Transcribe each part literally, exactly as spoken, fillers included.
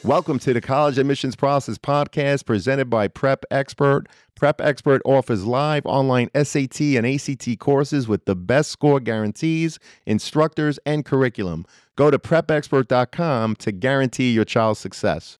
Welcome to the College Admissions Process Podcast presented by Prep Expert. Prep Expert offers live online S A T and A C T courses with the best score guarantees, instructors, and curriculum. Go to prep expert dot com to guarantee your child's success.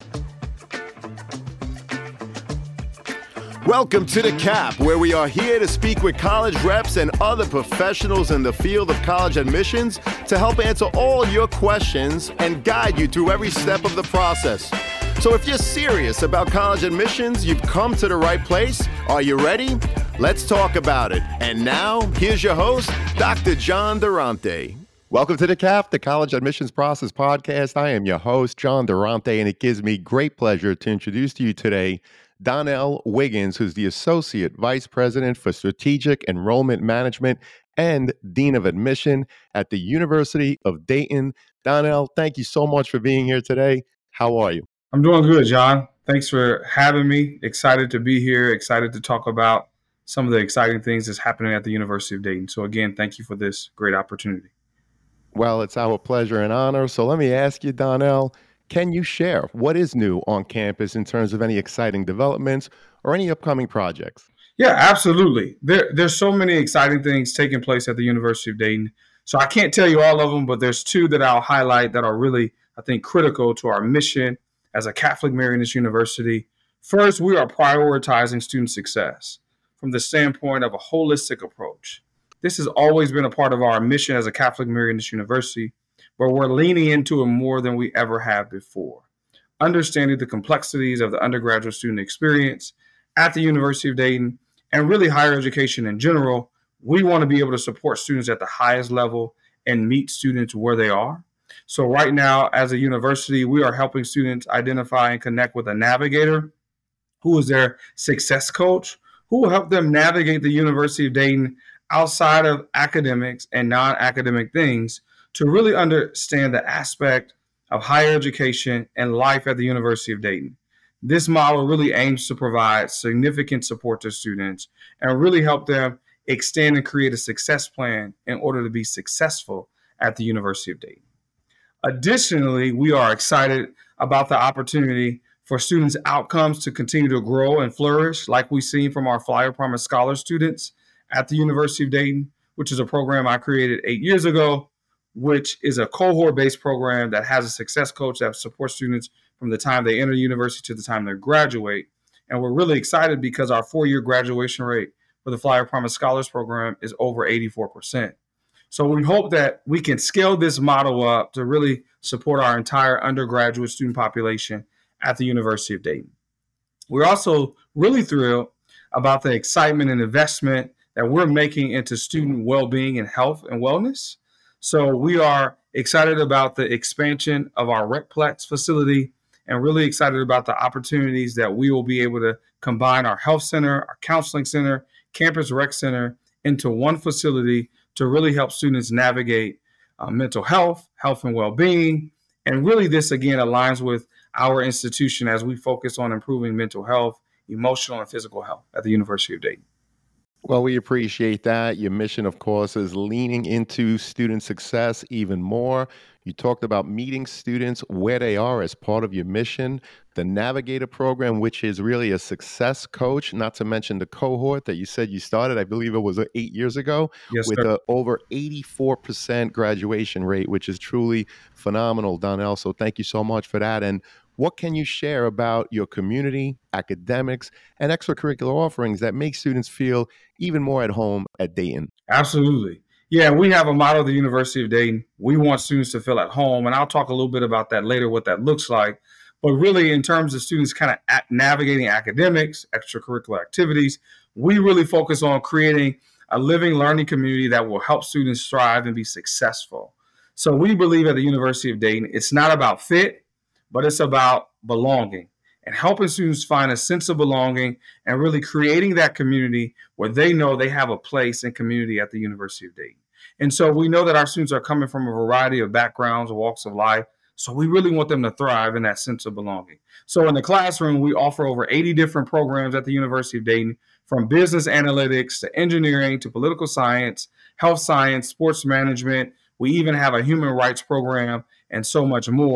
Welcome to The Cap, where we are here to speak with college reps and other professionals in the field of college admissions to help answer all your questions and guide you through every step of the process. So if you're serious about college admissions, you've come to the right place. Are you ready? Let's talk about it. And now, here's your host, Doctor John Durante. Welcome to The Cap, the College Admissions Process Podcast. I am your host, John Durante, and it gives me great pleasure to introduce to you today Donnell Wiggins, who's the Associate Vice President for Strategic Enrollment Management and Dean of Admission at the University of Dayton. Donnell, thank you so much for being here today. How are you? I'm doing good, John. Thanks for having me. Excited to be here. Excited to talk about some of the exciting things that's happening at the University of Dayton. So again, thank you for this great opportunity. Well, it's our pleasure and honor. So let me ask you, Donnell, can you share what is new on campus in terms of any exciting developments or any upcoming projects? Yeah, absolutely. There, there's so many exciting things taking place at the University of Dayton. So I can't tell you all of them, but there's two that I'll highlight that are really, I think, critical to our mission as a Catholic Marianist University. First, we are prioritizing student success from the standpoint of a holistic approach. This has always been a part of our mission as a Catholic Marianist University, but we're leaning into it more than we ever have before. Understanding the complexities of the undergraduate student experience at the University of Dayton and really higher education in general, we want to be able to support students at the highest level and meet students where they are. So right now, as a university, we are helping students identify and connect with a navigator who is their success coach, who will help them navigate the University of Dayton outside of academics and non-academic things to really understand the aspect of higher education and life at the University of Dayton. This model really aims to provide significant support to students and really help them extend and create a success plan in order to be successful at the University of Dayton. Additionally, we are excited about the opportunity for students' outcomes to continue to grow and flourish, like we've seen from our Flyer Promise Scholar students at the University of Dayton, which is a program I created eight years ago, which is a cohort-based program that has a success coach that supports students from the time they enter the university to the time they graduate. And we're really excited because our four-year graduation rate for the Flyer Promise Scholars Program is over eighty-four percent. So we hope that we can scale this model up to really support our entire undergraduate student population at the University of Dayton. We're also really thrilled about the excitement and investment that we're making into student well-being and health and wellness. So we are excited about the expansion of our RecPlex facility and really excited about the opportunities that we will be able to combine our health center, our counseling center, campus rec center into one facility to really help students navigate uh, mental health, health and well-being. And really this, again, aligns with our institution as we focus on improving mental health, emotional and physical health at the University of Dayton. Well, we appreciate that. Your mission, of course, is leaning into student success even more. You talked about meeting students where they are as part of your mission. The Navigator program, which is really a success coach, not to mention the cohort that you said you started, I believe it was eight years ago, yes, with sir. a over eighty-four percent graduation rate, which is truly phenomenal, Donnell. So thank you so much for that. And what can you share about your community, academics, and extracurricular offerings that make students feel even more at home at Dayton? Absolutely. Yeah, we have a motto at the University of Dayton. We want students to feel at home, and I'll talk a little bit about that later, what that looks like. But really, in terms of students kind of at navigating academics, extracurricular activities, we really focus on creating a living learning community that will help students strive and be successful. So we believe at the University of Dayton, it's not about fit, but it's about belonging and helping students find a sense of belonging and really creating that community where they know they have a place and community at the University of Dayton. And so we know that our students are coming from a variety of backgrounds, walks of life. So we really want them to thrive in that sense of belonging. So in the classroom, we offer over eighty different programs at the University of Dayton, from business analytics to engineering to political science, health science, sports management. We even have a human rights program and so much more.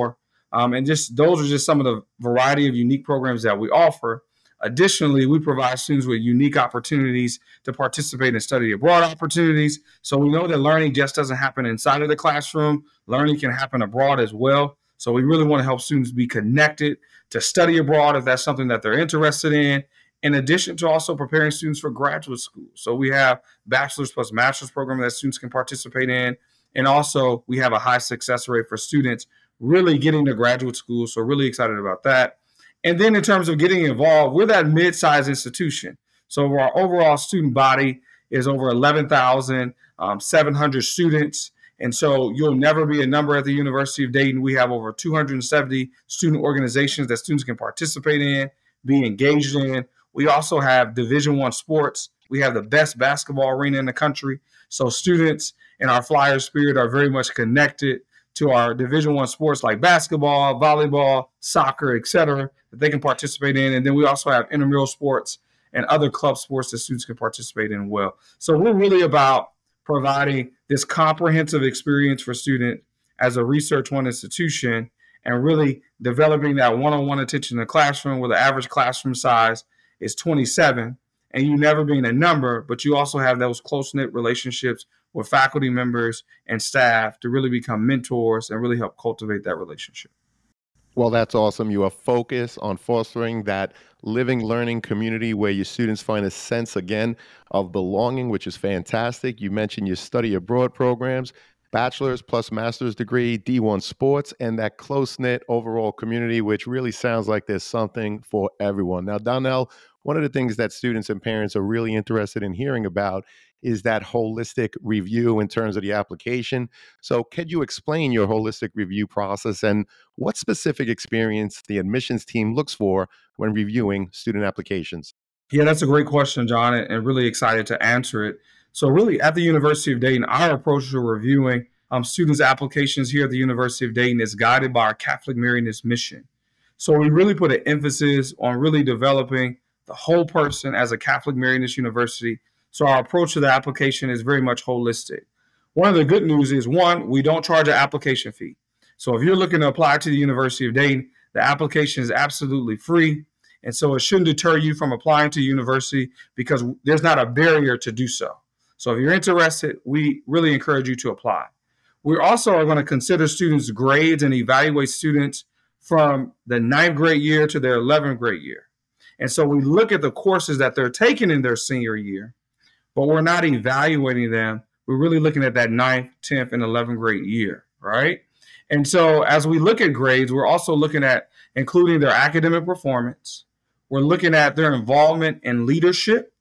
Um, and just those are just some of the variety of unique programs that we offer. Additionally, we provide students with unique opportunities to participate in study abroad opportunities. So we know that learning just doesn't happen inside of the classroom. Learning can happen abroad as well. So we really want to help students be connected to study abroad if that's something that they're interested in, in addition to also preparing students for graduate school. So we have bachelor's plus master's program that students can participate in. And also we have a high success rate for students really getting to graduate school. So really excited about that. And then in terms of getting involved, we're that mid-sized institution. So our overall student body is over eleven thousand seven hundred students. And so you'll never be a number at the University of Dayton. We have over two hundred seventy student organizations that students can participate in, be engaged in. We also have Division One sports. We have the best basketball arena in the country. So students in our Flyer spirit are very much connected to our Division One sports like basketball, volleyball, soccer, et cetera, that they can participate in. And then we also have intramural sports and other club sports that students can participate in well. So we're really about providing this comprehensive experience for students as a Research One institution and really developing that one-on-one attention in the classroom where the average classroom size is twenty-seven, and you never being a number, but you also have those close-knit relationships with faculty members and staff to really become mentors and really help cultivate that relationship. Well, that's awesome. You are focused on fostering that living, learning community where your students find a sense, again, of belonging, which is fantastic. You mentioned your study abroad programs, bachelor's plus master's degree, D one sports, and that close-knit overall community, which really sounds like there's something for everyone. Now, Donnell, one of the things that students and parents are really interested in hearing about is that holistic review in terms of the application. So could you explain your holistic review process and what specific experience the admissions team looks for when reviewing student applications? Yeah, that's a great question, John, and really excited to answer it. So really at the University of Dayton, our approach to reviewing um, students' applications here at the University of Dayton is guided by our Catholic Marianist mission. So we really put an emphasis on really developing the whole person as a Catholic Marianist university. So our approach to the application is very much holistic. One of the good news is, one, we don't charge an application fee. So if you're looking to apply to the University of Dayton, the application is absolutely free. And so it shouldn't deter you from applying to university because there's not a barrier to do so. So if you're interested, we really encourage you to apply. We also are going to consider students' grades and evaluate students from the ninth grade year to their eleventh grade year. And so we look at the courses that they're taking in their senior year, but we're not evaluating them. We're really looking at that ninth, tenth, and eleventh grade year, right? And so as we look at grades, we're also looking at including their academic performance. We're looking at their involvement in leadership,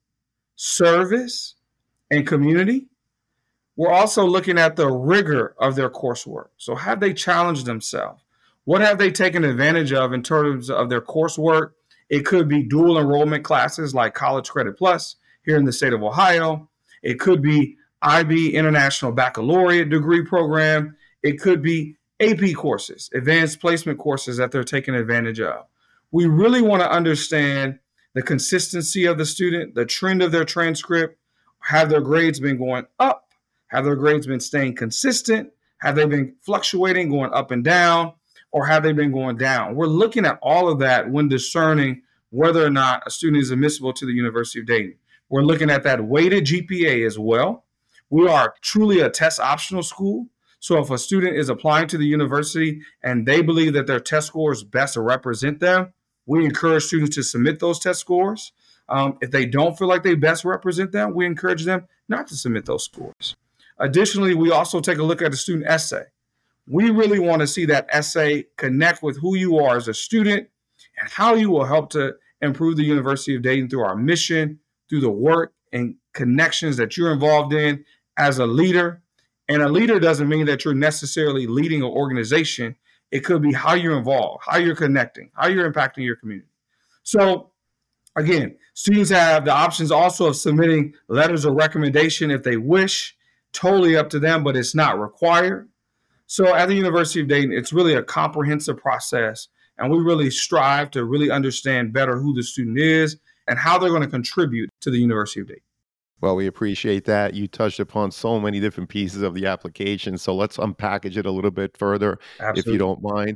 service, and community. We're also looking at the rigor of their coursework. So have they challenged themselves? What have they taken advantage of in terms of their coursework? It could be dual enrollment classes like College Credit Plus here in the state of Ohio. It could be I B International Baccalaureate degree program. It could be A P courses, advanced placement courses that they're taking advantage of. We really want to understand the consistency of the student, the trend of their transcript. Have their grades been going up? Have their grades been staying consistent? Have they been fluctuating, going up and down? Or have they been going down? We're looking at all of that when discerning whether or not a student is admissible to the University of Dayton. We're looking at that weighted G P A as well. We are truly a test optional school. So if a student is applying to the university and they believe that their test scores best represent them, we encourage students to submit those test scores. Um, if they don't feel like they best represent them, we encourage them not to submit those scores. Additionally, we also take a look at the student essay. We really want to see that essay connect with who you are as a student and how you will help to improve the University of Dayton through our mission, through the work and connections that you're involved in as a leader. And a leader doesn't mean that you're necessarily leading an organization. It could be how you're involved, how you're connecting, how you're impacting your community. So again, students have the options also of submitting letters of recommendation if they wish, totally up to them, but it's not required. So at the University of Dayton, it's really a comprehensive process, and we really strive to really understand better who the student is and how they're going to contribute to the University of Dayton. Well, we appreciate that. You touched upon so many different pieces of the application, so let's unpackage it a little bit further, Absolutely. If you don't mind.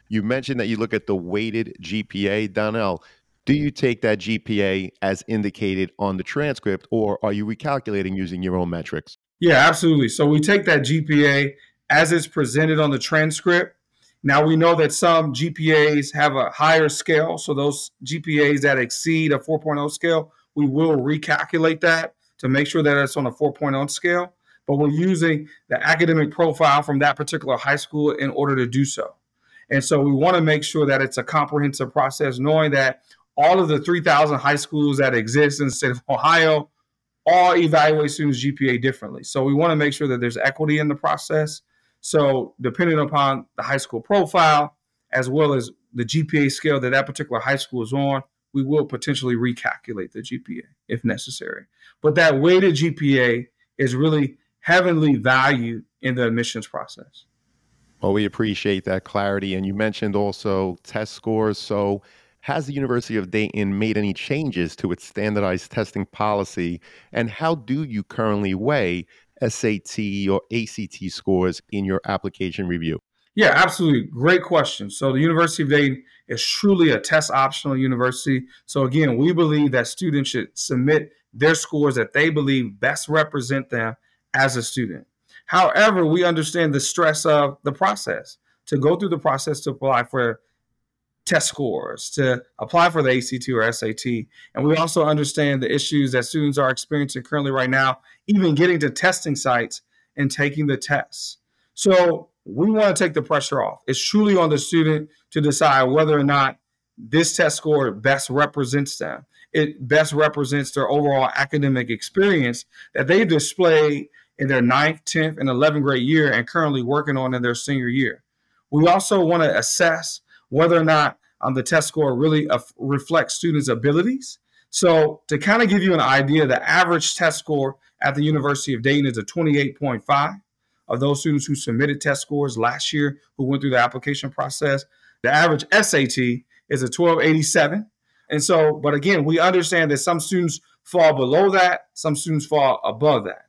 You mentioned that you look at the weighted G P A. Donnell, do you take that G P A as indicated on the transcript, or are you recalculating using your own metrics? Yeah, absolutely. So we take that G P A as it's presented on the transcript. Now we know that some G P As have a higher scale. So those G P As that exceed a four point oh scale, we will recalculate that to make sure that it's on a four point oh scale. But we're using the academic profile from that particular high school in order to do so. And so we want to make sure that it's a comprehensive process, knowing that all of the three thousand high schools that exist in the state of Ohio all evaluate students' G P A differently. So we want to make sure that there's equity in the process. So depending upon the high school profile, as well as the G P A scale that that particular high school is on, we will potentially recalculate the G P A if necessary. But that weighted G P A is really heavily valued in the admissions process. Well, we appreciate that clarity. And you mentioned also test scores. So has the University of Dayton made any changes to its standardized testing policy? And how do you currently weigh S A T or A C T scores in your application review? Yeah, absolutely. Great question. So the University of Dayton is truly a test optional university. So again, we believe that students should submit their scores that they believe best represent them as a student. However, we understand the stress of the process to go through the process to apply for test scores, to apply for the A C T or S A T. And we also understand the issues that students are experiencing currently right now, even getting to testing sites and taking the tests. So we want to take the pressure off. It's truly on the student to decide whether or not this test score best represents them. It best represents their overall academic experience that they've displayed in their ninth, tenth, and eleventh grade year and currently working on in their senior year. We also want to assess whether or not um, the test score really uh, reflects students' abilities. So to kind of give you an idea, the average test score at the University of Dayton is a twenty-eight point five. Of those students who submitted test scores last year who went through the application process, the average S A T is a twelve eighty-seven. And so, but again, we understand that some students fall below that, some students fall above that.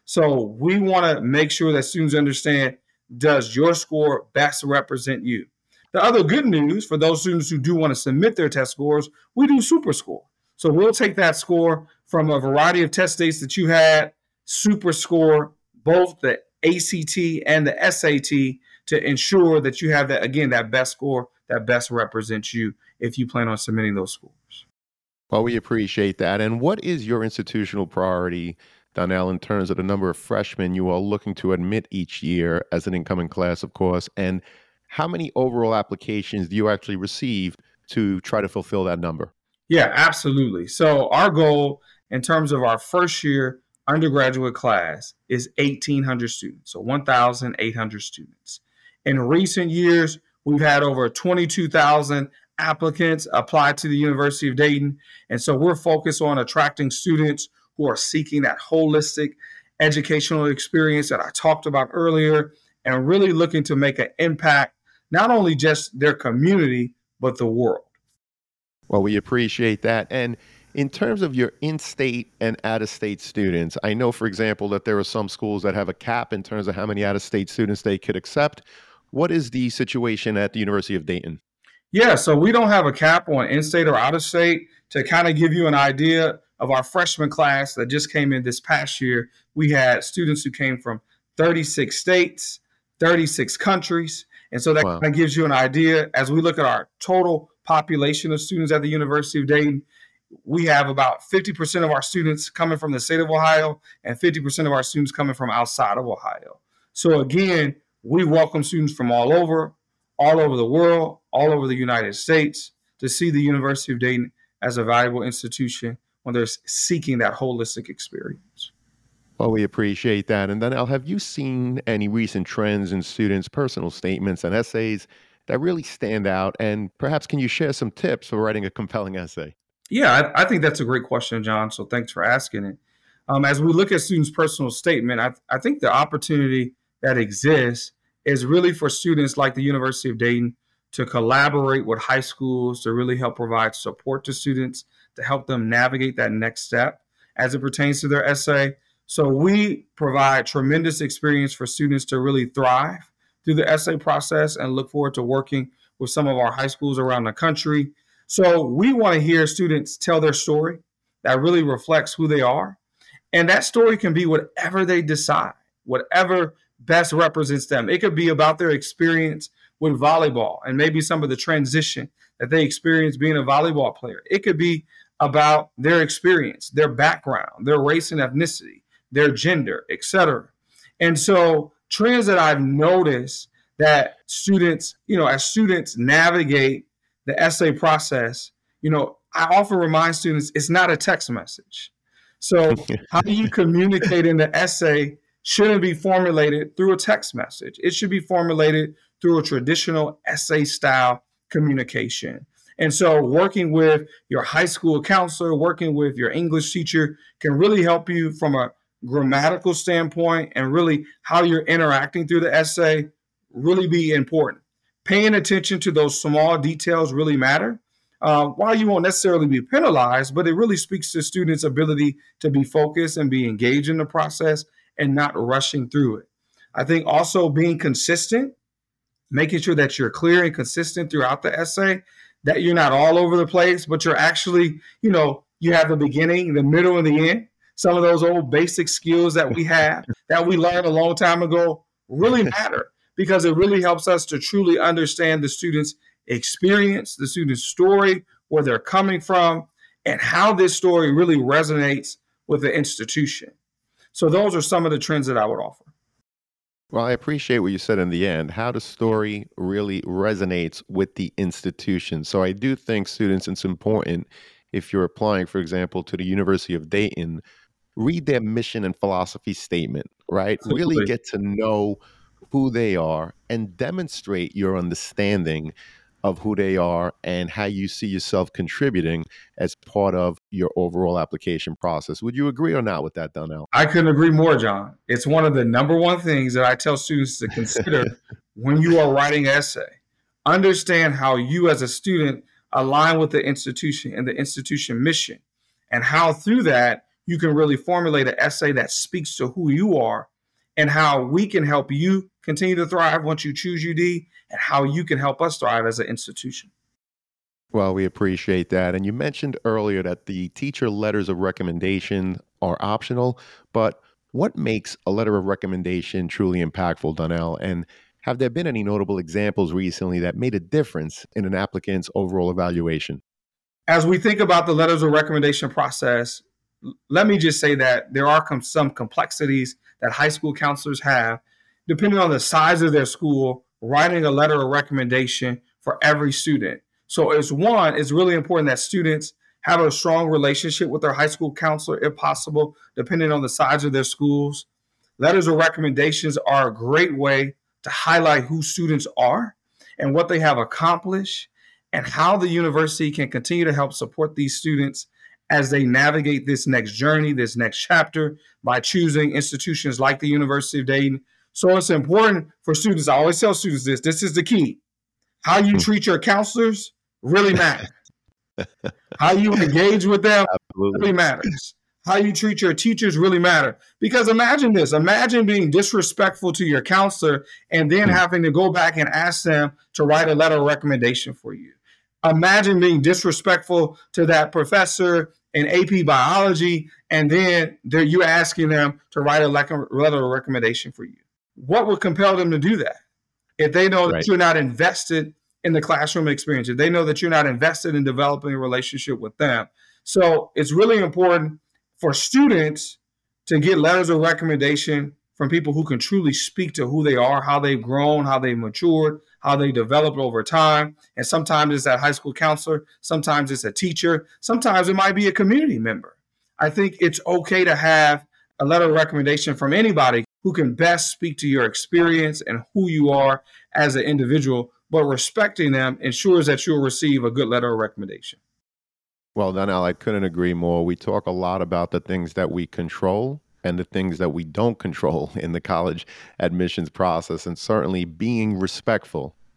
So we want to make sure that students understand, does your score best represent you? The other good news for those students who do want to submit their test scores, we do super score. So we'll take that score from a variety of test dates that you had, super score both the A C T and the S A T to ensure that you have that, again, that best score that best represents you if you plan on submitting those scores. Well, we appreciate that. And what is your institutional priority, Donnell, in terms of the number of freshmen you are looking to admit each year as an incoming class, of course, and how many overall applications do you actually receive to try to fulfill that number? Yeah, absolutely. So our goal in terms of our first year undergraduate class is eighteen hundred students, so one thousand eight hundred students. In recent years, we've had over twenty-two thousand applicants apply to the University of Dayton. And so we're focused on attracting students who are seeking that holistic educational experience that I talked about earlier and really looking to make an impact, not only just their community, but the world. Well, we appreciate that. And in terms of your in-state and out-of-state students, I know, for example, that there are some schools that have a cap in terms of how many out-of-state students they could accept. What is the situation at the University of Dayton? Yeah, so we don't have a cap on in-state or out-of-state. To kind of give you an idea of our freshman class that just came in this past year, we had students who came from thirty-six states, thirty-six countries. And so that wow. kind of gives you an idea. As we look at our total population of students at the University of Dayton, we have about fifty percent of our students coming from the state of Ohio and fifty percent of our students coming from outside of Ohio. So again, we welcome students from all over, all over the world, all over the United States to see the University of Dayton as a valuable institution when they're seeking that holistic experience. Well, we appreciate that. And then, Al, have you seen any recent trends in students' personal statements and essays that really stand out? And perhaps can you share some tips for writing a compelling essay? Yeah, I, I think that's a great question, John. So thanks for asking it. Um, as we look at students' personal statement, I, I think the opportunity that exists is really for students like the University of Dayton to collaborate with high schools to really help provide support to students, to help them navigate that next step as it pertains to their essay. So we provide tremendous experience for students to really thrive through the essay process and look forward to working with some of our high schools around the country. So we want to hear students tell their story that really reflects who they are. And that story can be whatever they decide, whatever best represents them. It could be about their experience with volleyball and maybe some of the transition that they experienced being a volleyball player. It could be about their experience, their background, their race and ethnicity, their gender, et cetera. And so trends that I've noticed that students, you know, as students navigate the essay process, you know, I often remind students it's not a text message. So how you communicate in the essay shouldn't be formulated through a text message. It should be formulated through a traditional essay style communication. And so working with your high school counselor, working with your English teacher can really help you from a grammatical standpoint, and really how you're interacting through the essay really be important. Paying attention to those small details really matter. Uh, while you won't necessarily be penalized, but it really speaks to students' ability to be focused and be engaged in the process and not rushing through it. I think also being consistent, making sure that you're clear and consistent throughout the essay, that you're not all over the place, but you're actually, you know, you have the beginning, the middle, and the end. Some of those old basic skills that we have that we learned a long time ago really matter, because it really helps us to truly understand the student's experience, the student's story, where they're coming from, and how this story really resonates with the institution. So those are some of the trends that I would offer. Well, I appreciate what you said in the end, how the story really resonates with the institution. So I do think students, it's important, if you're applying, for example, to the University of Dayton, read their mission and philosophy statement, right? Absolutely. Really get to know who they are and demonstrate your understanding of who they are and how you see yourself contributing as part of your overall application process. Would you agree or not with that, Donnell? I couldn't agree more, John. It's one of the number one things that I tell students to consider when you are writing an essay. Understand how you as a student align with the institution and the institution mission, and how through that you can really formulate an essay that speaks to who you are and how we can help you continue to thrive once you choose U D, and how you can help us thrive as an institution. Well, we appreciate that. And you mentioned earlier that the teacher letters of recommendation are optional, but what makes a letter of recommendation truly impactful, Donnell? And have there been any notable examples recently that made a difference in an applicant's overall evaluation? As we think about the letters of recommendation process, let me just say that there are com- some complexities that high school counselors have, depending on the size of their school, writing a letter of recommendation for every student. So as one, it's really important that students have a strong relationship with their high school counselor, if possible, depending on the size of their schools. Letters of recommendations are a great way to highlight who students are and what they have accomplished, and how the university can continue to help support these students as they navigate this next journey, this next chapter, by choosing institutions like the University of Dayton. So it's important for students. I always tell students this, this is the key. How you treat your counselors really matters. How you engage with them Absolutely. really matters. How you treat your teachers really matter. Because imagine this, imagine being disrespectful to your counselor and then having to go back and ask them to write a letter of recommendation for you. Imagine being disrespectful to that professor in A P biology, and then you're asking them to write a letter of recommendation for you. What would compel them to do that? If they know Right. that you're not invested in the classroom experience, if they know that you're not invested in developing a relationship with them. So it's really important for students to get letters of recommendation from people who can truly speak to who they are, how they've grown, how they've matured, how they developed over time. And sometimes it's that high school counselor, sometimes it's a teacher, sometimes it might be a community member. I think it's okay to have a letter of recommendation from anybody who can best speak to your experience and who you are as an individual, but respecting them ensures that you'll receive a good letter of recommendation. Well, Donnell, I couldn't agree more. We talk a lot about the things that we control and the things that we don't control in the college admissions process, and certainly being respectful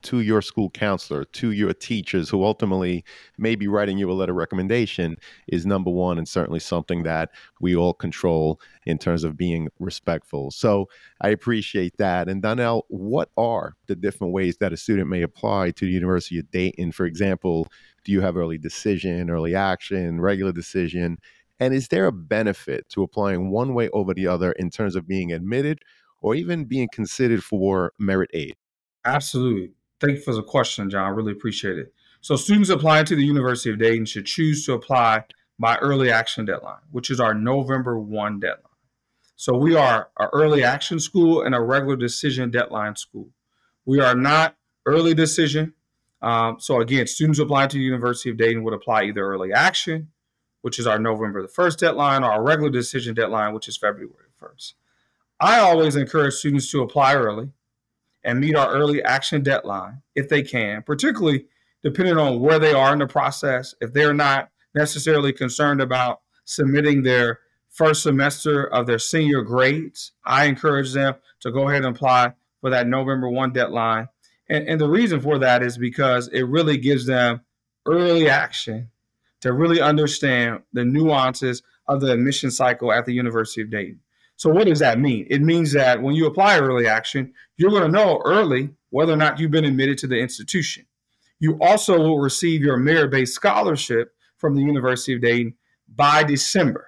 to your school counselor, to your teachers who ultimately may be writing you a letter of recommendation is number one, and certainly something that we all control in terms of being respectful. So I appreciate that. And Donnell, what are the different ways that a student may apply to the University of Dayton? For example, do you have early decision, early action, regular decision? And is there a benefit to applying one way over the other in terms of being admitted or even being considered for merit aid? Absolutely. Thank you for the question, John. I really appreciate it. So students applying to the University of Dayton should choose to apply by early action deadline, which is our November first deadline. So we are an early action school and a regular decision deadline school. We are not early decision. Um, so again, students applying to the University of Dayton would apply either early action, which is our November the first deadline, or our regular decision deadline, which is February first. I always encourage students to apply early and meet our early action deadline if they can, particularly depending on where they are in the process. If they're not necessarily concerned about submitting their first semester of their senior grades, I encourage them to go ahead and apply for that November first deadline. And, and the reason for that is because it really gives them early action to really understand the nuances of the admission cycle at the University of Dayton. So what does that mean? It means that when you apply early action, you're going to know early whether or not you've been admitted to the institution. You also will receive your merit-based scholarship from the University of Dayton by December,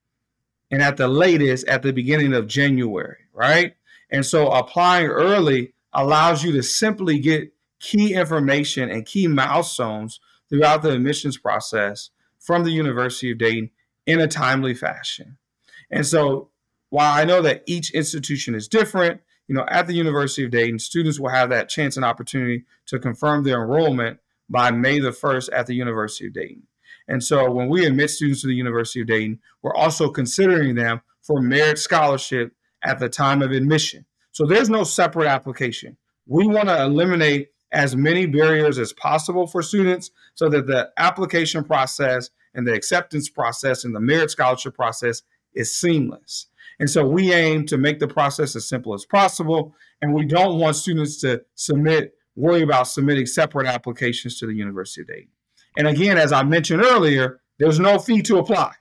and at the latest at the beginning of January, right? And so applying early allows you to simply get key information and key milestones throughout the admissions process from the University of Dayton in a timely fashion. And so while I know that each institution is different, you know, at the University of Dayton, students will have that chance and opportunity to confirm their enrollment by May the first at the University of Dayton. And so when we admit students to the University of Dayton, we're also considering them for merit scholarship at the time of admission. So there's no separate application. We want to eliminate as many barriers as possible for students so that the application process and the acceptance process and the merit scholarship process is seamless. And so we aim to make the process as simple as possible. And we don't want students to submit, worry about submitting separate applications to the University of Dayton. And again, as I mentioned earlier, there's no fee to apply.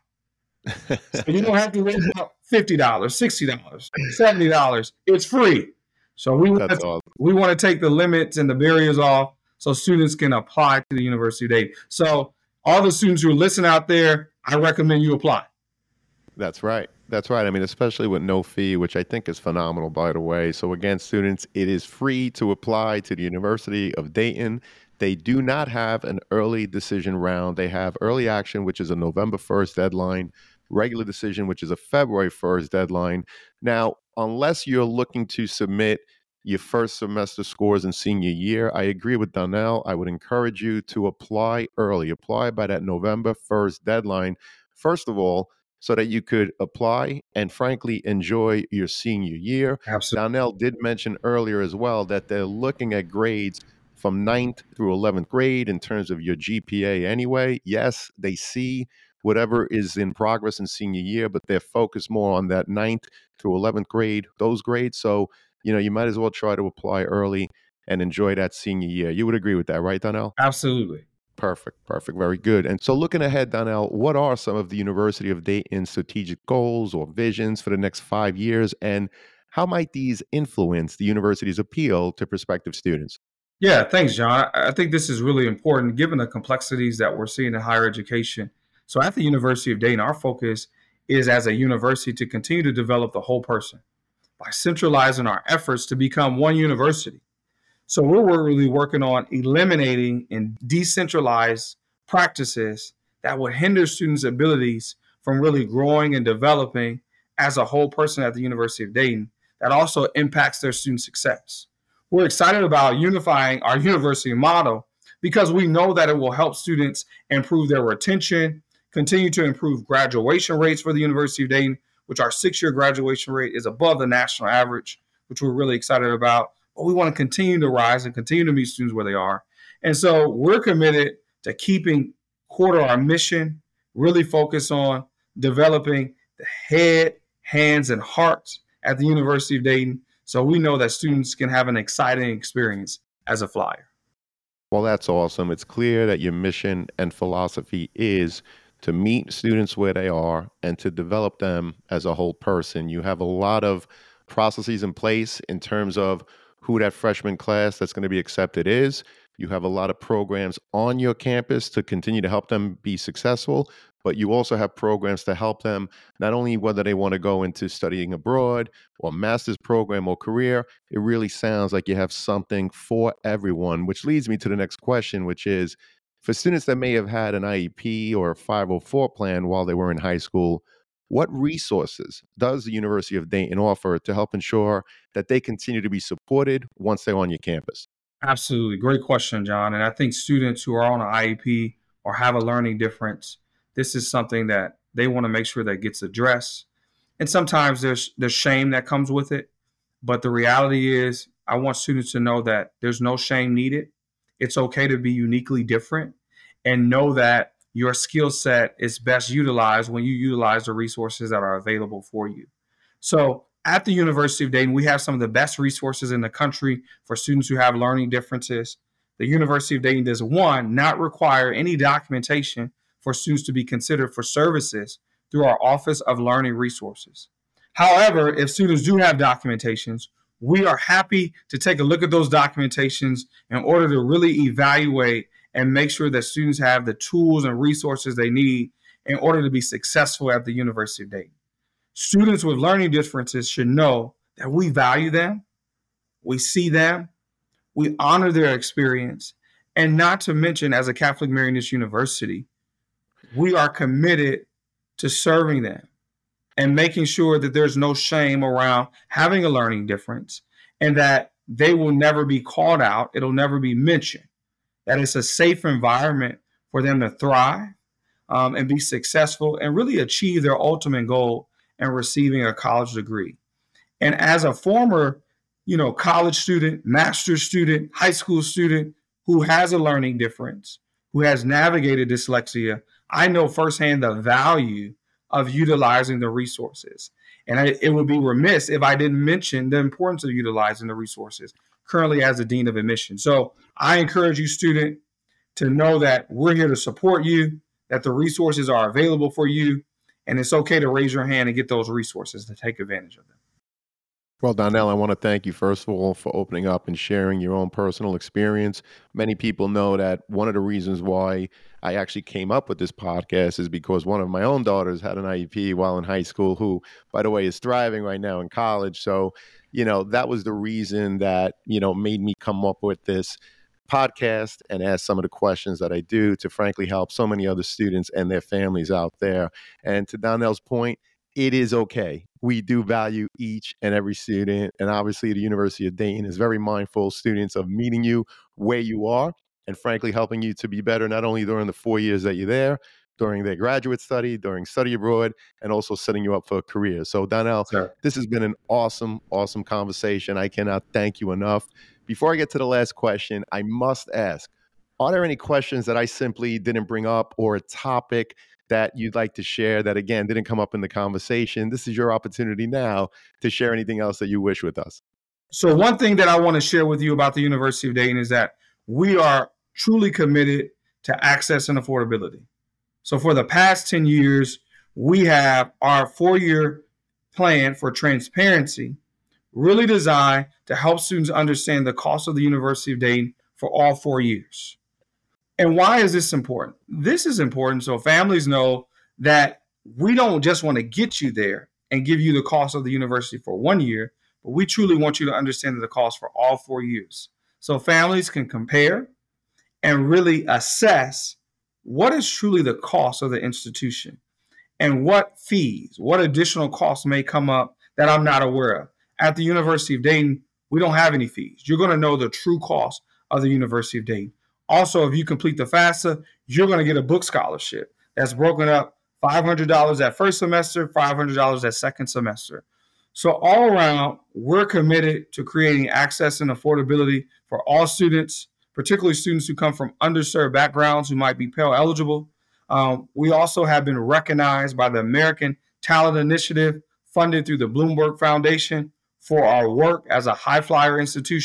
So you don't have to raise about fifty dollars, sixty dollars, seventy dollars. It's free. So we want, to, awesome. we want to take the limits and the barriers off so students can apply to the University of Dayton. So all the students who listen out there, I recommend you apply. That's right. That's right. I mean, especially with no fee, which I think is phenomenal, by the way. So again, students, it is free to apply to the University of Dayton. They do not have an early decision round. They have early action, which is a November first deadline, regular decision, which is a February first deadline. Now, unless you're looking to submit your first semester scores in senior year, I agree with Donnell. I would encourage you to apply early. Apply by that November first deadline, first of all, so that you could apply and frankly enjoy your senior year. Absolutely. Donnell did mention earlier as well that they're looking at grades from ninth through eleventh grade in terms of your G P A anyway. Yes, they see whatever is in progress in senior year, but they're focused more on that ninth through eleventh grade, those grades. So, you know, you might as well try to apply early and enjoy that senior year. You would agree with that, right, Donnell? Absolutely. Perfect. Perfect. Very good. And so looking ahead, Donnell, what are some of the University of Dayton's strategic goals or visions for the next five years? And how might these influence the university's appeal to prospective students? Yeah, thanks, John. I think this is really important given the complexities that we're seeing in higher education. So at the University of Dayton, our focus is as a university to continue to develop the whole person by centralizing our efforts to become one university. So we're really working on eliminating and decentralized practices that would hinder students' abilities from really growing and developing as a whole person at the University of Dayton that also impacts their student success. We're excited about unifying our university model because we know that it will help students improve their retention, continue to improve graduation rates for the University of Dayton, which our six-year graduation rate is above the national average, which we're really excited about. But we want to continue to rise and continue to meet students where they are. And so we're committed to keeping core to our mission, really focus on developing the head, hands, and hearts at the University of Dayton. So we know that students can have an exciting experience as a flyer. Well, that's awesome. It's clear that your mission and philosophy is to meet students where they are and to develop them as a whole person. You have a lot of processes in place in terms of who that freshman class that's going to be accepted is. You have a lot of programs on your campus to continue to help them be successful, but you also have programs to help them not only whether they want to go into studying abroad or master's program or career. It really sounds like you have something for everyone, which leads me to the next question, which is for students that may have had an I E P or a five oh four plan while they were in high school, what resources does the University of Dayton offer to help ensure that they continue to be supported once they're on your campus? Absolutely. Great question, John. And I think students who are on an I E P or have a learning difference, this is something that they want to make sure that gets addressed. And sometimes there's there's shame that comes with it. But the reality is, I want students to know that there's no shame needed. It's okay to be uniquely different and know that your skill set is best utilized when you utilize the resources that are available for you. So at the University of Dayton, we have some of the best resources in the country for students who have learning differences. The University of Dayton does, one, not require any documentation for students to be considered for services through our Office of Learning Resources. However, if students do have documentations, we are happy to take a look at those documentations in order to really evaluate and make sure that students have the tools and resources they need in order to be successful at the University of Dayton. Students with learning differences should know that we value them, we see them, we honor their experience, and not to mention, as a Catholic Marianist University, we are committed to serving them and making sure that there's no shame around having a learning difference and that they will never be called out, it'll never be mentioned, that it's a safe environment for them to thrive um, and be successful and really achieve their ultimate goal and receiving a college degree. And as a former, you know, college student, master's student, high school student who has a learning difference, who has navigated dyslexia, I know firsthand the value of utilizing the resources. And I, it would be remiss if I didn't mention the importance of utilizing the resources currently as the Dean of Admissions. So I encourage you, student, to know that we're here to support you, that the resources are available for you, and it's okay to raise your hand and get those resources to take advantage of them. Well, Donnell, I want to thank you, first of all, for opening up and sharing your own personal experience. Many people know that one of the reasons why I actually came up with this podcast is because one of my own daughters had an I E P while in high school, who, by the way, is thriving right now in college. So, you know, that was the reason that, you know, made me come up with this podcast and ask some of the questions that I do to frankly help so many other students and their families out there. And to Donnell's point, it is okay. We do value each and every student. And obviously, the University of Dayton is very mindful, students, of meeting you where you are and frankly helping you to be better, not only during the four years that you're there, during their graduate study, during study abroad, and also setting you up for a career. So, Donnell, Sure. This has been an awesome, awesome conversation. I cannot thank you enough. Before I get to the last question, I must ask, are there any questions that I simply didn't bring up or a topic that you'd like to share that, again, didn't come up in the conversation? This is your opportunity now to share anything else that you wish with us. So one thing that I want to share with you about the University of Dayton is that we are truly committed to access and affordability. So for the past ten years, we have our four-year plan for transparency really designed to help students understand the cost of the University of Dayton for all four years. And why is this important? This is important so families know that we don't just want to get you there and give you the cost of the university for one year, but we truly want you to understand the cost for all four years. So families can compare and really assess what is truly the cost of the institution and what fees, what additional costs may come up that I'm not aware of. At the University of Dayton, we don't have any fees. You're going to know the true cost of the University of Dayton. Also, if you complete the FAFSA, you're going to get a book scholarship that's broken up five hundred dollars that first semester, five hundred dollars that second semester. So all around, we're committed to creating access and affordability for all students, particularly students who come from underserved backgrounds who might be Pell eligible. Um, we also have been recognized by the American Talent Initiative, funded through the Bloomberg Foundation, for our work as a high flyer institution,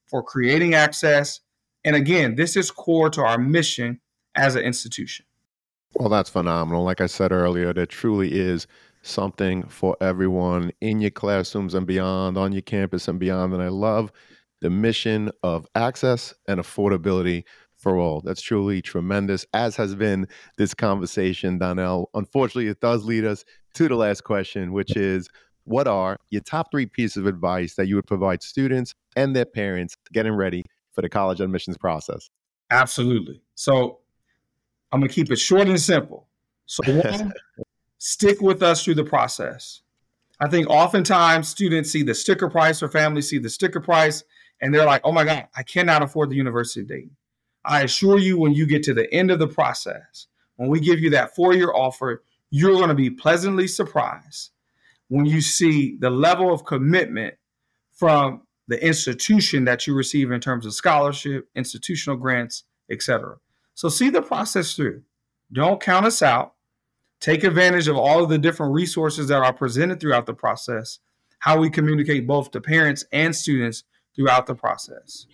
for creating access. And again, this is core to our mission as an institution. Well, that's phenomenal. Like I said earlier, there truly is something for everyone in your classrooms and beyond, on your campus and beyond. And I love the mission of access and affordability for all. That's truly tremendous, as has been this conversation, Donnell. Unfortunately, it does lead us to the last question, which is, what are your top three pieces of advice that you would provide students and their parents getting ready for the college admissions process? Absolutely. So I'm going to keep it short and simple. So one, stick with us through the process. I think oftentimes students see the sticker price or families see the sticker price and they're like, oh my God, I cannot afford the University of Dayton. I assure you, when you get to the end of the process, when we give you that four-year offer, you're going to be pleasantly surprised when you see the level of commitment from the institution that you receive in terms of scholarship, institutional grants, et cetera. So see the process through. Don't count us out. Take advantage of all of the different resources that are presented throughout the process, how we communicate both to parents and students throughout the process.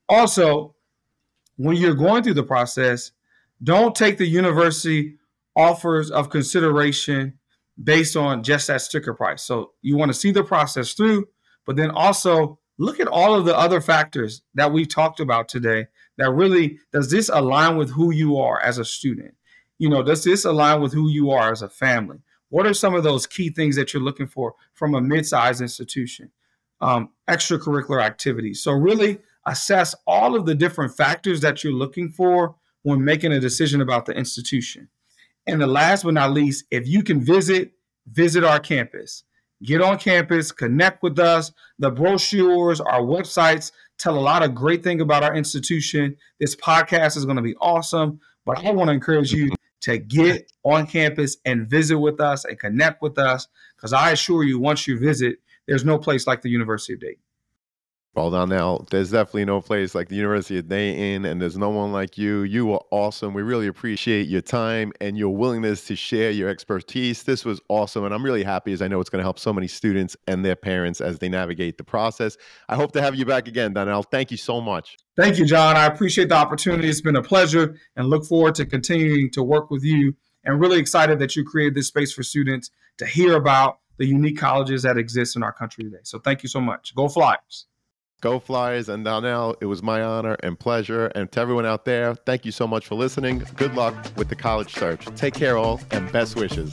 Also, when you're going through the process, don't take the university offers of consideration based on just that sticker price. So you want to see the process through, but then also look at all of the other factors that we've talked about today that really, does this align with who you are as a student? You know, does this align with who you are as a family? What are some of those key things that you're looking for from a mid-sized institution? Um, extracurricular activities. So really assess all of the different factors that you're looking for when making a decision about the institution. And the last but not least, if you can visit, visit our campus. Get on campus, connect with us. The brochures, our websites tell a lot of great things about our institution. This podcast is going to be awesome, but I want to encourage you to get on campus and visit with us and connect with us, because I assure you, once you visit, there's no place like the University of Dayton. Well, Donnell, there's definitely no place like the University of Dayton, and there's no one like you. You are awesome. We really appreciate your time and your willingness to share your expertise. This was awesome, and I'm really happy, as I know it's going to help so many students and their parents as they navigate the process. I hope to have you back again, Donnell. Thank you so much. Thank you, John. I appreciate the opportunity. It's been a pleasure, and look forward to continuing to work with you, and really excited that you created this space for students to hear about the unique colleges that exist in our country today. So thank you so much. Go Flyers. Go Flyers. And Donnell, it was my honor and pleasure. And to everyone out there, thank you so much for listening. Good luck with the college search. Take care all, and best wishes.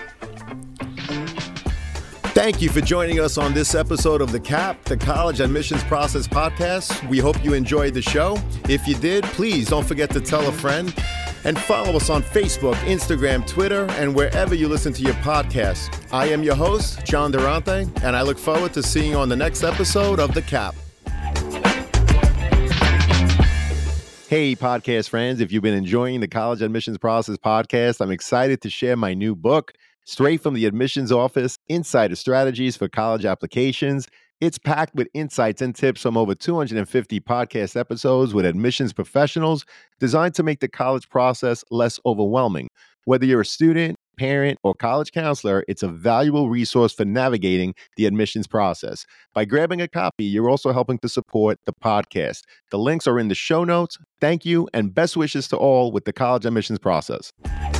Thank you for joining us on this episode of The Cap, the College Admissions Process Podcast. We hope you enjoyed the show. If you did, please don't forget to tell a friend. And follow us on Facebook, Instagram, Twitter, and wherever you listen to your podcasts. I am your host, John Durante, and I look forward to seeing you on the next episode of The Cap. Hey, podcast friends, if you've been enjoying the College Admissions Process Podcast, I'm excited to share my new book, Straight from the Admissions Office, Insider Strategies for College Applications. It's packed with insights and tips from over two hundred fifty podcast episodes with admissions professionals designed to make the college process less overwhelming. Whether you're a student, parent, or college counselor, it's a valuable resource for navigating the admissions process. By grabbing a copy, you're also helping to support the podcast. The links are in the show notes. Thank you, and best wishes to all with the college admissions process.